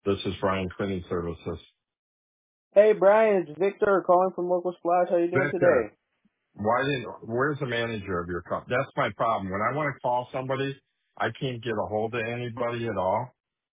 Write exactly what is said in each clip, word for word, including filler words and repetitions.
This is Brian Cleaning Services. Hey Brian, it's Victor calling from Local Splash. How you doing Victor, today? why didn't, where's the manager of your company? That's my problem. When I want to call somebody, I can't get a hold of anybody at all.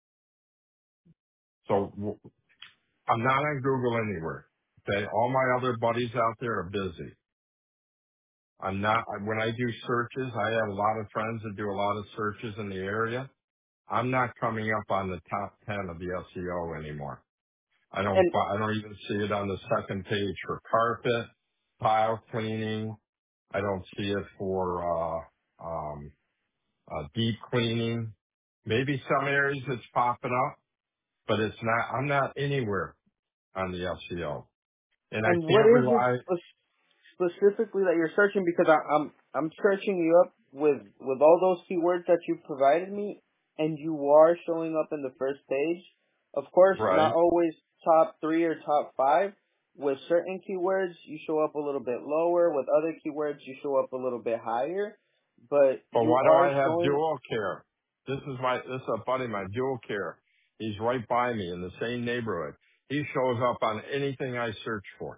So w- I'm not on Google anywhere. Okay. All my other buddies out there are busy. I'm not, when I do searches, I have a lot of friends that do a lot of searches in the area. I'm not coming up on the top ten of the S E O anymore. I don't, And I don't even see it on the second page for carpet, tile cleaning. I don't see it for uh, um, uh, deep cleaning. Maybe some areas it's popping up, but it's not. I'm not anywhere on the S E O, and I and what can't is it rely. spe- specifically that you're searching? Because I, I'm I'm searching you up with with all those keywords that you provided me, and you are showing up in the first page. Of course, not Right, always top three or top five. With certain keywords, you show up a little bit lower. With other keywords, you show up a little bit higher. But but you why do are I have showing. dual care? This is my. This is a buddy of mine, dual care. He's right by me in the same neighborhood. He shows up on anything I search for.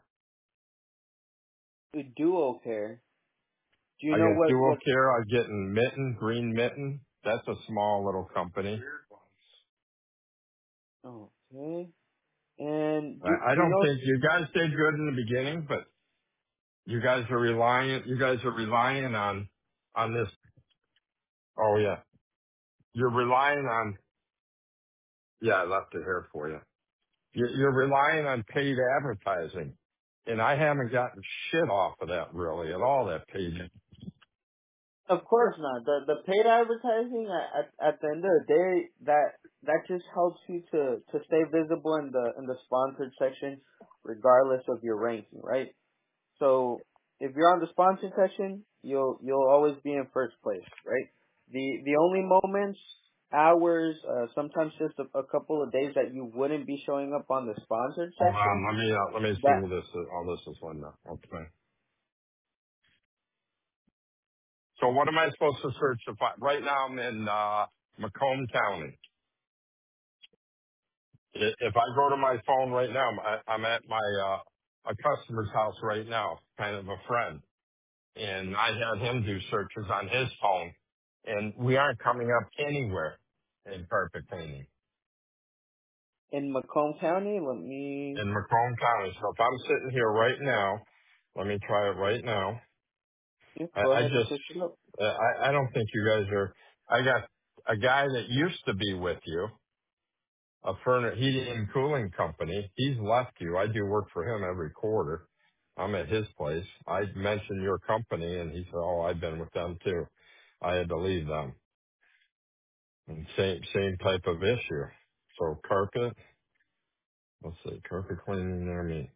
Duo care. Do you I know get what dual what? care. I get in Mitten, Green Mitten. That's a small little company. Okay. And do I I do you don't know? think you guys did good in the beginning, but you guys are relying, you guys are relying on, on this. Oh yeah. You're relying on, yeah, I left it here for you. You're, you're relying on paid advertising. And I haven't gotten shit off of that really at all, that paid. Of course not. The the paid advertising at at at the end of the day, that that just helps you to to stay visible in the in the sponsored section, regardless of your ranking, right? So if you're on the sponsored section, you'll you'll always be in first place, right? The the only moments, hours, uh, sometimes just a, a couple of days that you wouldn't be showing up on the sponsored Hold on, section. let me, uh, let me see That who this is. Oh, this is Linda. Okay. So what am I supposed to search to find? Right now I'm in, uh, Macomb County. I- If I go to my phone right now, I- I'm at my uh a customer's house right now, kind of a friend, and I had him do searches on his phone, and we aren't coming up anywhere in carpet cleaning in Macomb County, let me in Macomb County. So if I'm sitting here right now, let me try it right now. yeah, I go I ahead and just, search it up. uh, I I don't think you guys are. I got a guy that used to be with you, a furnace heating and cooling company. He's left you. I do work for him every quarter. I'm at his place. I mentioned your company, and he said, "Oh, I've been with them too." I had to leave them. And same same type of issue. So carpet. Let's see, carpet cleaning near me.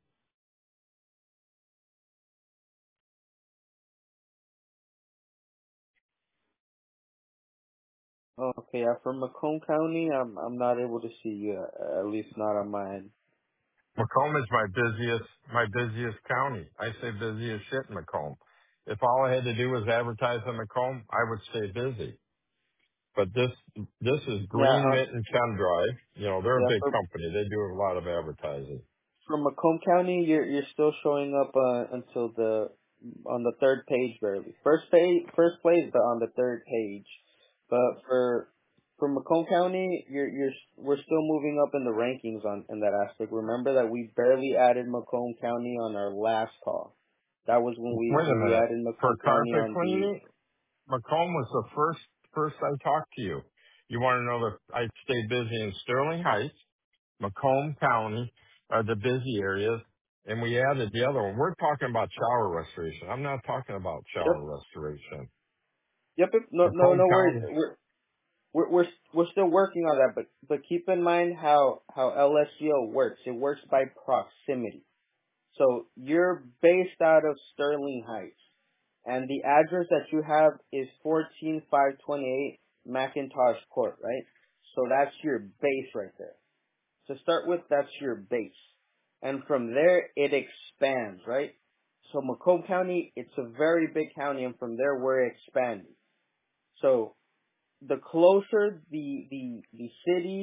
Okay, yeah, from Macomb County, I'm I'm not able to see you, uh, at least not on my end. Macomb is my busiest my busiest county. I say busiest shit in Macomb. If all I had to do was advertise in Macomb, I would stay busy. But this this is Yeah, Green um, Mitten Chem Drive. You know, they're a yeah, big from company. They do a lot of advertising. from Macomb County, you're you're still showing up uh, until the on the third page barely. First page, first place, but on the third page. But for for Macomb County, you're you're we're still moving up in the rankings on in that aspect. Remember that we barely added Macomb County on our last call. That was when we Wait a when we minute. added For Macomb County carpet on the. cleaning, Macomb was the first first I talked to you. You want to know that I stay busy in Sterling Heights, Macomb County are the busy areas, and we added the other one. We're talking about shower restoration. I'm not talking about Yep, shower restoration. yep, yep. No, no, Macomb no worries. County. We're we're we're we're still working on that, but but keep in mind how how L S C O works. It works by proximity. So you're based out of Sterling Heights, and the address that you have is fourteen five twenty eight Macintosh Court, right? So that's your base right there. To start with, that's your base, and from there it expands, right? So Macomb County, it's a very big county, and from there we're expanding. So the closer the the the city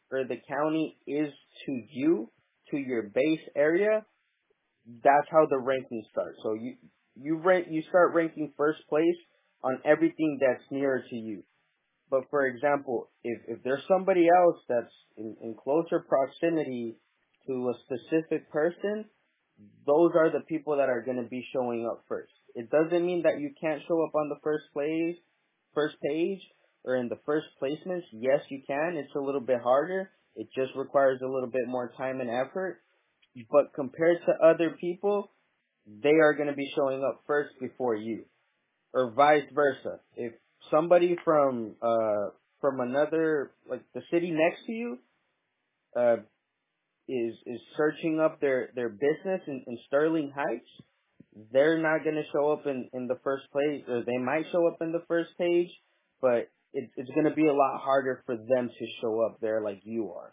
or the county is to you, to your base area, that's how the ranking starts. So you you rank you start ranking first place on everything that's nearer to you. But for example, if if there's somebody else that's in, in closer proximity to a specific person, those are the people that are going to be showing up first. It doesn't mean that you can't show up on the first place, first page, or in the first placements. Yes, you can. It's a little bit harder. It just requires a little bit more time and effort. But compared to other people, they are going to be showing up first before you, or vice versa. If somebody from uh from another, like the city next to you, uh is is searching up their their business in, in Sterling Heights, they're not going to show up in in the first place, or they might show up in the first page, but it, it's going to be a lot harder for them to show up there like you are.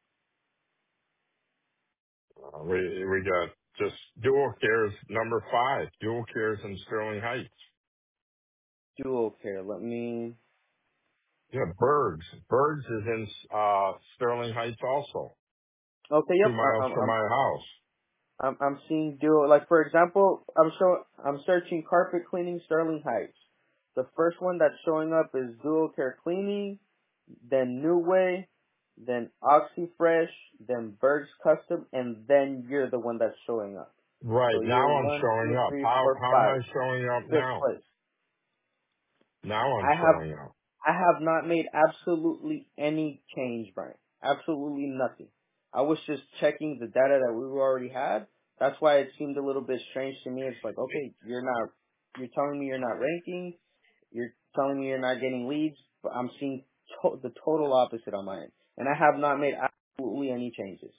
Uh, we we got just dual cares number five, dual cares in Sterling Heights. Dual care. Let me. Yeah, Bergs. Bergs is in uh, Sterling Heights also, Okay. two Yep. I, miles I'm from I'm my house. I'm I'm seeing dual. Like for example, I'm show I'm searching carpet cleaning Sterling Heights. The first one that's showing up is dual care cleaning, then New Way, then OxyFresh, then Berg's Custom, and then you're the one that's showing up. Right So now you're I'm one, showing two, up. three, How four, how am I five, showing up fifth now? place. Now I'm I have showing up. I have not made absolutely any change, Brian. Absolutely nothing. I was just checking the data that we already had. That's why it seemed a little bit strange to me. It's like, okay, you're not, you're telling me you're not ranking. You're telling me you're not getting leads, but I'm seeing to- the total opposite on my end. And I have not made absolutely any changes.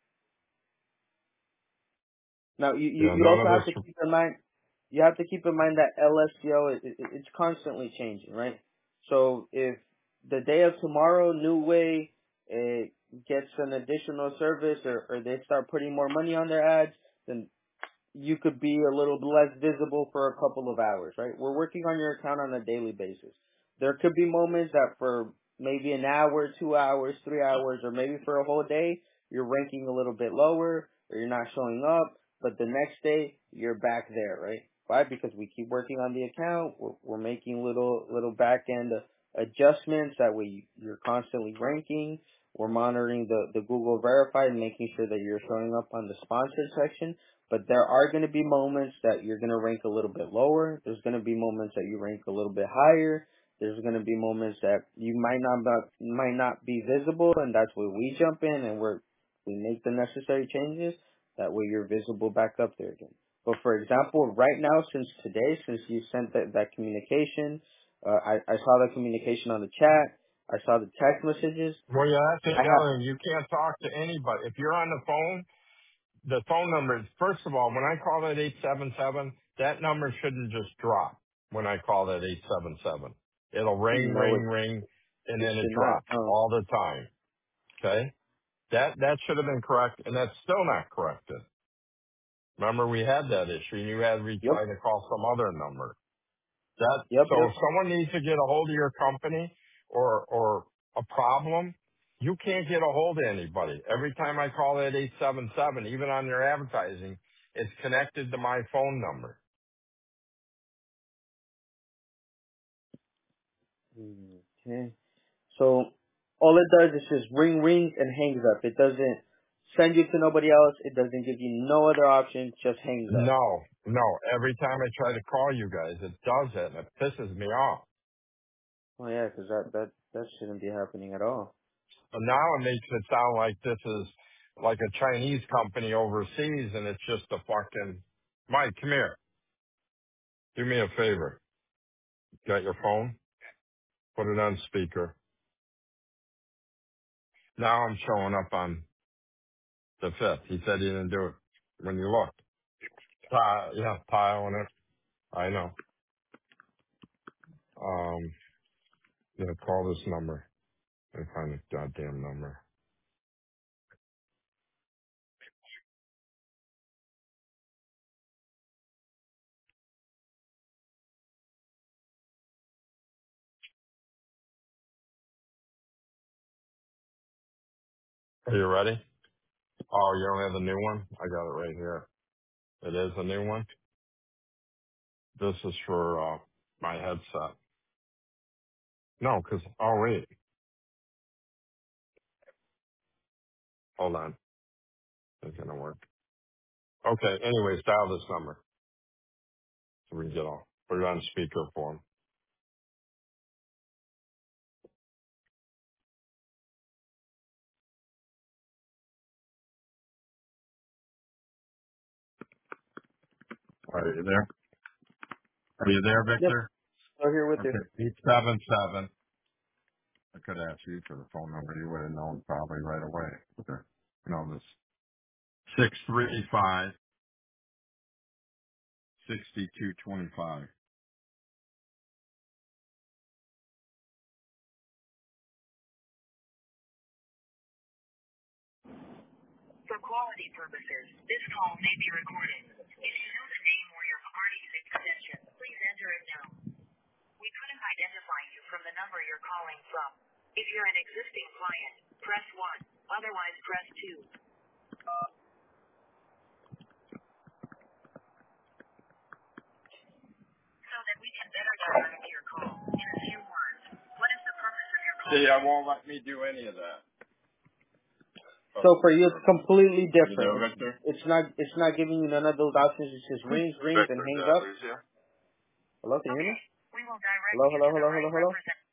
Now, you, you, Yeah, you none also of have to this. keep in mind, you have to keep in mind that L S C O, it, it, it's constantly changing, right? So if the day of tomorrow, New Way uh, gets an additional service, or, or they start putting more money on their ads, then you could be a little less visible for a couple of hours, right? We're working on your account on a daily basis. There could be moments that for maybe an hour, two hours, three hours, or maybe for a whole day, you're ranking a little bit lower, or you're not showing up, but the next day, you're back there, right? Why? Because we keep working on the account, we're, we're making little, little back end adjustments, that way you're constantly ranking, we're monitoring the, the Google Verified, making sure that you're showing up on the sponsored section, but there are going to be moments that you're going to rank a little bit lower. There's going to be moments that you rank a little bit higher. There's going to be moments that you might not be, might not be visible, and that's where we jump in and we're we make the necessary changes. That way you're visible back up there again. But for example, right now, since today, since you sent that, that communication, uh, I, I saw the communication on the chat. I saw the text messages. Well, yeah, that's I the have other thing. You can't talk to anybody. If you're on the phone, the phone number is, first of all, when I call that eight seven seven, that number shouldn't just drop when I call that eight seven seven. It'll ring, no, ring, it, ring, and it then it should not. drops No. all the time. Okay? That, that should have been correct, and that's still not corrected. Remember, we had that issue, and you had to Yep. retry to call some other number. That, Yep. so if Yep. someone needs to get a hold of your company or, or a problem, you can't get a hold of anybody. Every time I call that eight seven seven, even on their advertising, it's connected to my phone number. Okay. So all it does is just ring rings and hangs up. It doesn't send you to nobody else. It doesn't give you no other option. Just hangs up. No, no. Every time I try to call you guys, it does that, and it pisses me off. Oh yeah, 'cause that that that shouldn't be happening at all. But now it makes it sound like this is like a Chinese company overseas, and it's just a fucking, Mike, come here. Do me a favor. Got your phone? Put it on speaker. Now I'm showing up on the fifth. He said he didn't do it when you looked. Tile, yeah, tile on it. I know. Um, yeah, call this number and find the goddamn number. Are you ready? Oh, you don't have the new one? I got it right here. It is a new one. This is for uh, my headset. No, 'cause oh wait, hold on. It's gonna work. Okay. Anyways, dial this number so we can get off. Put it on speaker for him. Are you there? Are you there, Yep. Victor? Still here with you. Okay. Eight seven seven. I could ask you for the phone number. You would have known probably right away. Okay. You know this. Six three five sixty two twenty five. For quality purposes, this call may be recorded. If you know the name or your party's extension, please enter it now. We couldn't identify you from the number you're calling from. If you're an existing client, press one. Otherwise, press two. So that we can better direct your call. In a few words, what is the purpose of your call? See, I won't let me do any of that. Oh, So for you, it's completely you know, different. Victor? It's not. It's not giving you none of those options. It just rings, rings, and Victor, did hangs I up. lose you? Hello, can you hear me? Okay. We will direct Hello, you hello, to the hello, hello, right hello. representative.